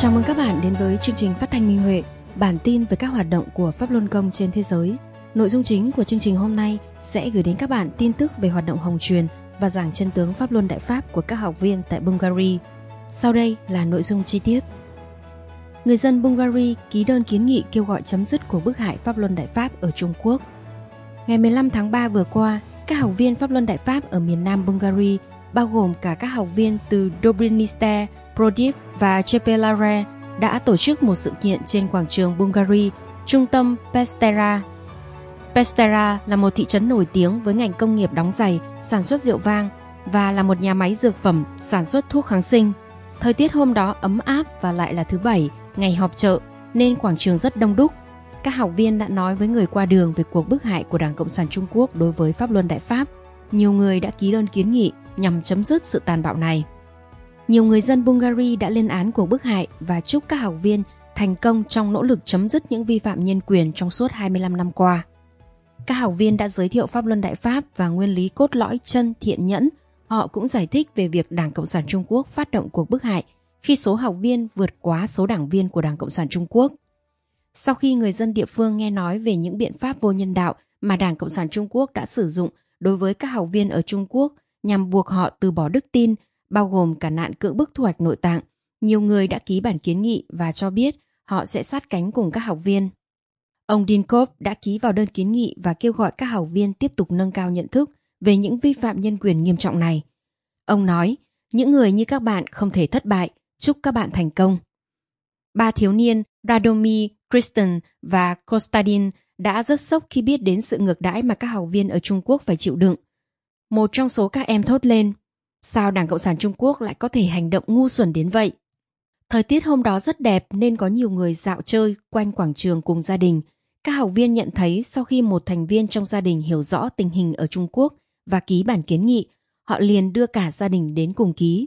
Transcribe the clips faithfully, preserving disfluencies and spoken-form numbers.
Chào mừng các bạn đến với chương trình phát thanh Minh Huệ, bản tin về các hoạt động của Pháp Luân Công trên thế giới. Nội dung chính của chương trình hôm nay sẽ gửi đến các bạn tin tức về hoạt động hồng truyền và giảng chân tướng Pháp Luân Đại Pháp của các học viên tại Bulgaria. Sau đây là nội dung chi tiết. Người dân Bulgaria ký đơn kiến nghị kêu gọi chấm dứt cuộc bức hại Pháp Luân Đại Pháp ở Trung Quốc. Ngày mười lăm tháng ba vừa qua, các học viên Pháp Luân Đại Pháp ở miền Nam Bulgaria, bao gồm cả các học viên từ Dobrinice, Plovdiv và Chepelare, đã tổ chức một sự kiện trên quảng trường Bulgaria, trung tâm Pestera. Pestera là một thị trấn nổi tiếng với ngành công nghiệp đóng giày, sản xuất rượu vang và là một nhà máy dược phẩm sản xuất thuốc kháng sinh. Thời tiết hôm đó ấm áp và lại là thứ Bảy, ngày họp chợ, nên quảng trường rất đông đúc. Các học viên đã nói với người qua đường về cuộc bức hại của Đảng Cộng sản Trung Quốc đối với Pháp Luân Đại Pháp. Nhiều người đã ký đơn kiến nghị nhằm chấm dứt sự tàn bạo này. Nhiều người dân Bulgaria đã lên án cuộc bức hại và chúc các học viên thành công trong nỗ lực chấm dứt những vi phạm nhân quyền trong suốt hai mươi lăm năm qua. Các học viên đã giới thiệu Pháp Luân Đại Pháp và nguyên lý cốt lõi chân thiện nhẫn. Họ cũng giải thích về việc Đảng Cộng sản Trung Quốc phát động cuộc bức hại khi số học viên vượt quá số đảng viên của Đảng Cộng sản Trung Quốc. Sau khi người dân địa phương nghe nói về những biện pháp vô nhân đạo mà Đảng Cộng sản Trung Quốc đã sử dụng đối với các học viên ở Trung Quốc nhằm buộc họ từ bỏ đức tin, bao gồm cả nạn cưỡng bức thu hoạch nội tạng, nhiều người đã ký bản kiến nghị và cho biết họ sẽ sát cánh cùng các học viên. Ông Dinkov đã ký vào đơn kiến nghị và kêu gọi các học viên tiếp tục nâng cao nhận thức về những vi phạm nhân quyền nghiêm trọng này. Ông nói, những người như các bạn không thể thất bại, chúc các bạn thành công. Ba thiếu niên Radomir, Kristen và Kostadin đã rất sốc khi biết đến sự ngược đãi mà các học viên ở Trung Quốc phải chịu đựng. Một trong số các em thốt lên, sao Đảng Cộng sản Trung Quốc lại có thể hành động ngu xuẩn đến vậy? Thời tiết hôm đó rất đẹp nên có nhiều người dạo chơi quanh quảng trường cùng gia đình. Các học viên nhận thấy sau khi một thành viên trong gia đình hiểu rõ tình hình ở Trung Quốc và ký bản kiến nghị, họ liền đưa cả gia đình đến cùng ký.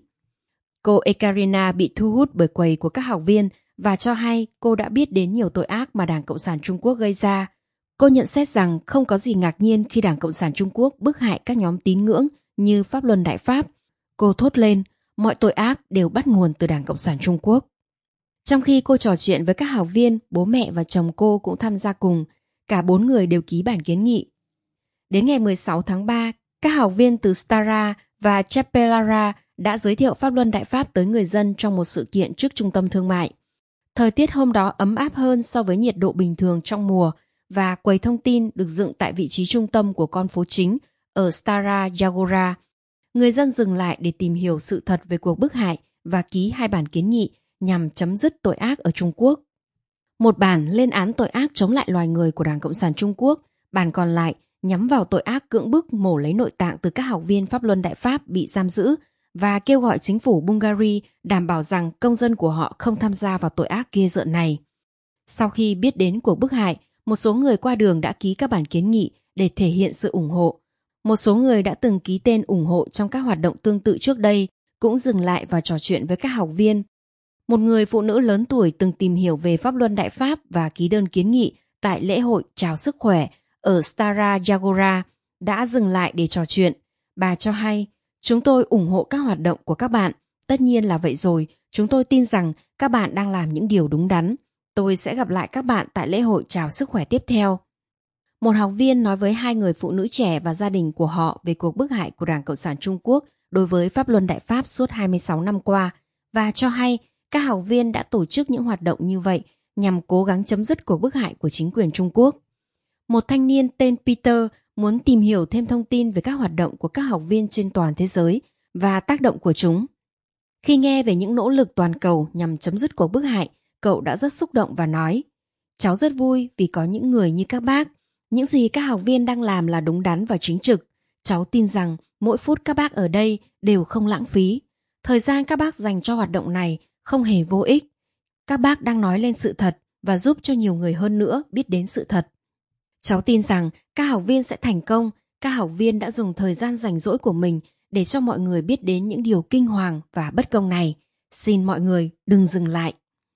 Cô Ekaterina bị thu hút bởi quầy của các học viên và cho hay cô đã biết đến nhiều tội ác mà Đảng Cộng sản Trung Quốc gây ra. Cô nhận xét rằng không có gì ngạc nhiên khi Đảng Cộng sản Trung Quốc bức hại các nhóm tín ngưỡng như Pháp Luân Đại Pháp. Cô thốt lên, mọi tội ác đều bắt nguồn từ Đảng Cộng sản Trung Quốc. Trong khi cô trò chuyện với các học viên, bố mẹ và chồng cô cũng tham gia cùng. Cả bốn người đều ký bản kiến nghị. Đến ngày mười sáu tháng ba, các học viên từ Stara và Chepelare đã giới thiệu Pháp Luân Đại Pháp tới người dân trong một sự kiện trước trung tâm thương mại. Thời tiết hôm đó ấm áp hơn so với nhiệt độ bình thường trong mùa và quầy thông tin được dựng tại vị trí trung tâm của con phố chính ở Stara Zagora. Người dân dừng lại để tìm hiểu sự thật về cuộc bức hại và ký hai bản kiến nghị nhằm chấm dứt tội ác ở Trung Quốc. Một bản lên án tội ác chống lại loài người của Đảng Cộng sản Trung Quốc, bản còn lại nhắm vào tội ác cưỡng bức mổ lấy nội tạng từ các học viên Pháp Luân Đại Pháp bị giam giữ và kêu gọi chính phủ Bulgaria đảm bảo rằng công dân của họ không tham gia vào tội ác ghê rợn này. Sau khi biết đến cuộc bức hại, một số người qua đường đã ký các bản kiến nghị để thể hiện sự ủng hộ. Một số người đã từng ký tên ủng hộ trong các hoạt động tương tự trước đây cũng dừng lại và trò chuyện với các học viên. Một người phụ nữ lớn tuổi từng tìm hiểu về Pháp Luân Đại Pháp và ký đơn kiến nghị tại lễ hội Chào Sức Khỏe ở Stara Zagora đã dừng lại để trò chuyện. Bà cho hay, chúng tôi ủng hộ các hoạt động của các bạn. Tất nhiên là vậy rồi, chúng tôi tin rằng các bạn đang làm những điều đúng đắn. Tôi sẽ gặp lại các bạn tại lễ hội Chào Sức Khỏe tiếp theo. Một học viên nói với hai người phụ nữ trẻ và gia đình của họ về cuộc bức hại của Đảng Cộng sản Trung Quốc đối với Pháp Luân Đại Pháp suốt hai mươi sáu năm qua và cho hay các học viên đã tổ chức những hoạt động như vậy nhằm cố gắng chấm dứt cuộc bức hại của chính quyền Trung Quốc. Một thanh niên tên Peter muốn tìm hiểu thêm thông tin về các hoạt động của các học viên trên toàn thế giới và tác động của chúng. Khi nghe về những nỗ lực toàn cầu nhằm chấm dứt cuộc bức hại, cậu đã rất xúc động và nói, cháu rất vui vì có những người như các bác. Những gì các học viên đang làm là đúng đắn và chính trực. Cháu tin rằng mỗi phút các bác ở đây đều không lãng phí. Thời gian các bác dành cho hoạt động này không hề vô ích. Các bác đang nói lên sự thật và giúp cho nhiều người hơn nữa biết đến sự thật. Cháu tin rằng các học viên sẽ thành công. Các học viên đã dùng thời gian rảnh rỗi của mình để cho mọi người biết đến những điều kinh hoàng và bất công này. Xin mọi người đừng dừng lại.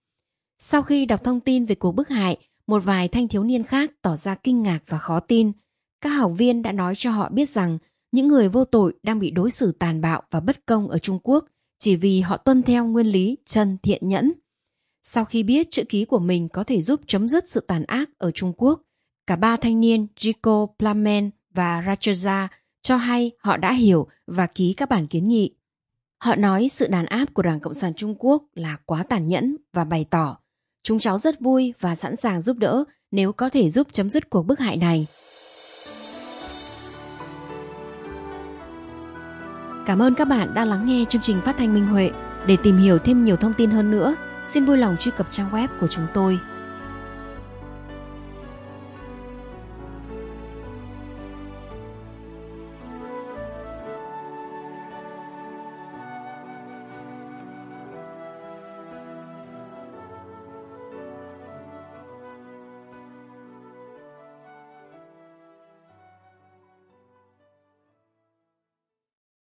Sau khi đọc thông tin về cuộc bức hại, một vài thanh thiếu niên khác tỏ ra kinh ngạc và khó tin. Các học viên đã nói cho họ biết rằng những người vô tội đang bị đối xử tàn bạo và bất công ở Trung Quốc chỉ vì họ tuân theo nguyên lý chân thiện nhẫn. Sau khi biết chữ ký của mình có thể giúp chấm dứt sự tàn ác ở Trung Quốc, cả ba thanh niên Rico, Plamen và Rachaza cho hay họ đã hiểu và ký các bản kiến nghị. Họ nói sự đàn áp của Đảng Cộng sản Trung Quốc là quá tàn nhẫn và bày tỏ chúng cháu rất vui và sẵn sàng giúp đỡ nếu có thể giúp chấm dứt cuộc bức hại này. Cảm ơn các bạn đã lắng nghe chương trình phát thanh Minh Huệ. Để tìm hiểu thêm nhiều thông tin hơn nữa, xin vui lòng truy cập trang web của chúng tôi